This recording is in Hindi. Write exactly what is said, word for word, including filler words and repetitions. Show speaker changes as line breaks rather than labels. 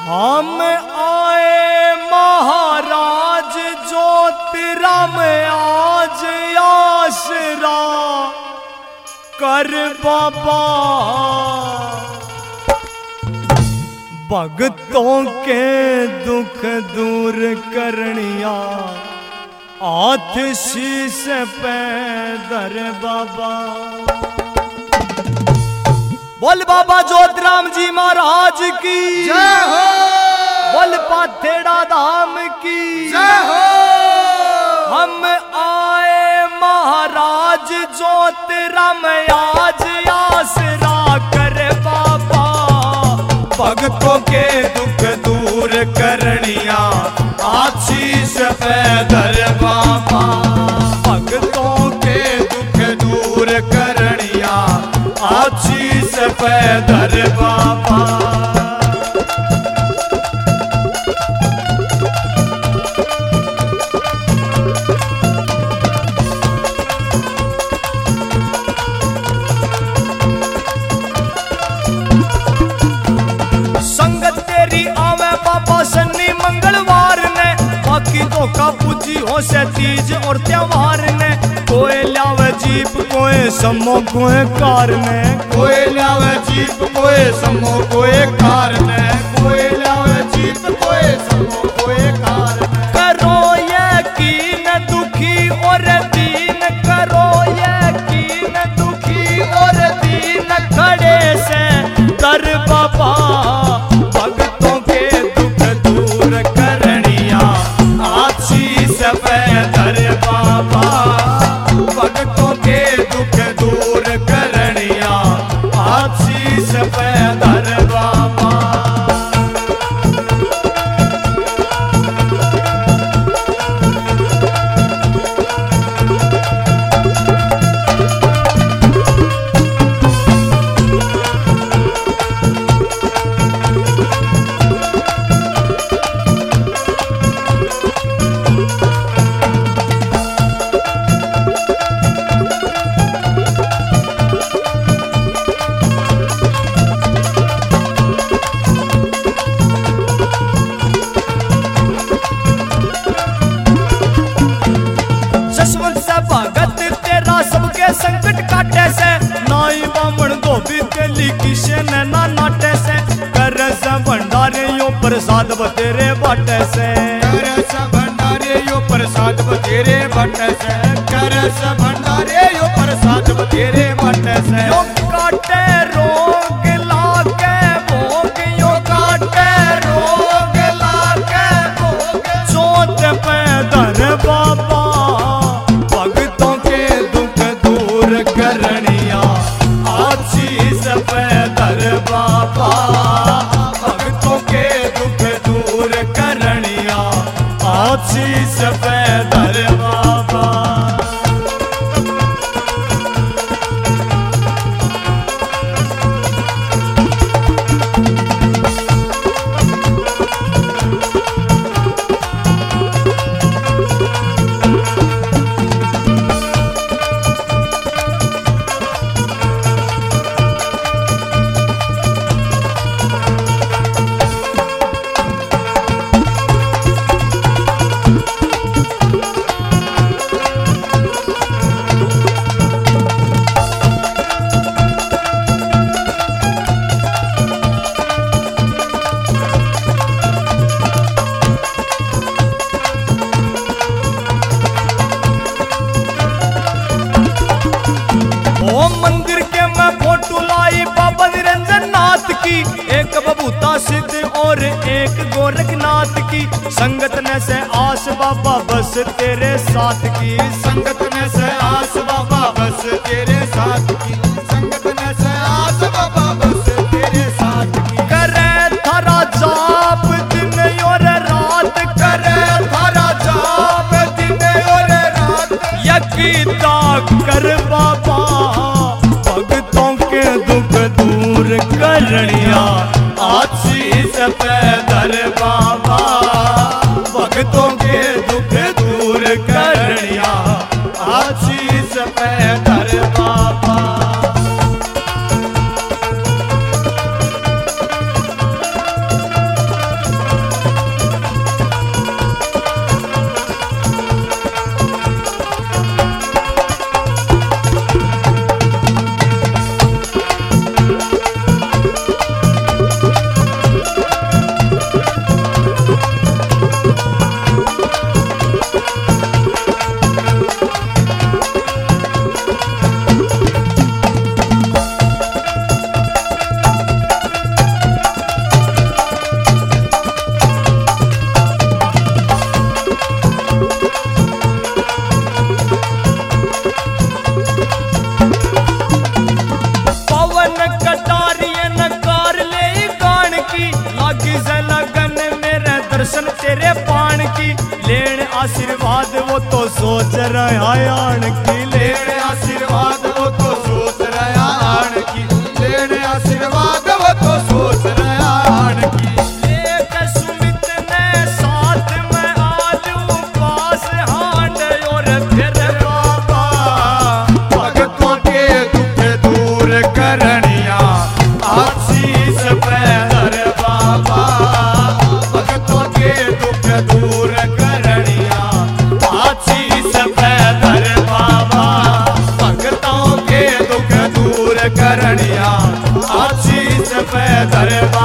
हम आए महाराज ज्योतिराम आज आसरा कर बाबा, भगतों के दुख दूर करनिया हाथ शीश पे धर बाबा। बोल बाबा ज्योतिराम जी महाराज की
जय हो।
बोल पाथेड़ा धाम की
जय हो।
हम आए महाराज ज्योतिराम आज आसरा कर बाबा, भक्तों के दुख दूर करनिया आशीष पे धर बाबा। भक्तों के दुख दूर करनिया आशीष पे धर बाबा। संगत तेरी आवे बाबा शनि मंगलवार ने, बाकी तो का पूजी हो से तीज और त्योहार ने। कोई लावे जीप कोई समो कोई कार ने,
कोई लावे जीप कोई समो कोई कार ने, कोई लावे जीप कोई समो कोई कार ने।
करो यकीन दुखी और दीन, करो यकीन दुखी और दीन खड़े से कर बाबा। भक्तों के दुख दूर करनिया आशीष पे धर बाबा। भक्तों के दुख दूर करनिया आशीष पे धर बाबा। जसवंत से भगत तेरा सबके संकट काटे से, नाई बामण धोबी तेली किसे नैना नाटे से। कर से भंडारे यो प्रसाद बतेरे बाटे से,
कर से भंडारे यो प्रसाद बतेरे बाटे से, कर से भंडारे यो प्रसाद बतेरे बाटे से।
यो काटे रोग लागे भोग, यो काटे रोग लागे भोग चोट पे धर बाबा। भक्तों के दुख दूर करनिया आशीष पे धर बाबा। भक्तों के दुख दूर करनिया आशीष पे धर बाबा। ओम मंदिर के मैं फोटो लाई बाबा निरंजन नाथ की, एक बबूता सिद्ध और एक गोरखनाथ की। संगत ने से आस बाबा बस तेरे साथ की,
संगत ने से आस बाबा बस तेरे साथ की, संगत ने से आस बाबा बस तेरे साथ की।
करे थारा जाप दिन और रात, करे थारा जाप दिन और रात यकीता कर बाबा। भक्तों के दुख दूर करनिया आशीष पे धर बाबा। भक्तों के दुख दूर करनिया आशीष पे धर बाबा। सोच रहा आण की
लेने आशीर्वाद वो तो सोच रहा आण की लेने आशीर्वाद वो तो सोच रहा आण की
एक सुमित ने साथ में आलू पास हांड और फिर बाबा
भगतों के दुख दूर करनिया आशीष पैदर बाबा भगतों के दुख दूर करनिया आशीष पैदर बाबा भगतों के दुख दूर करनिया आशीष पैदर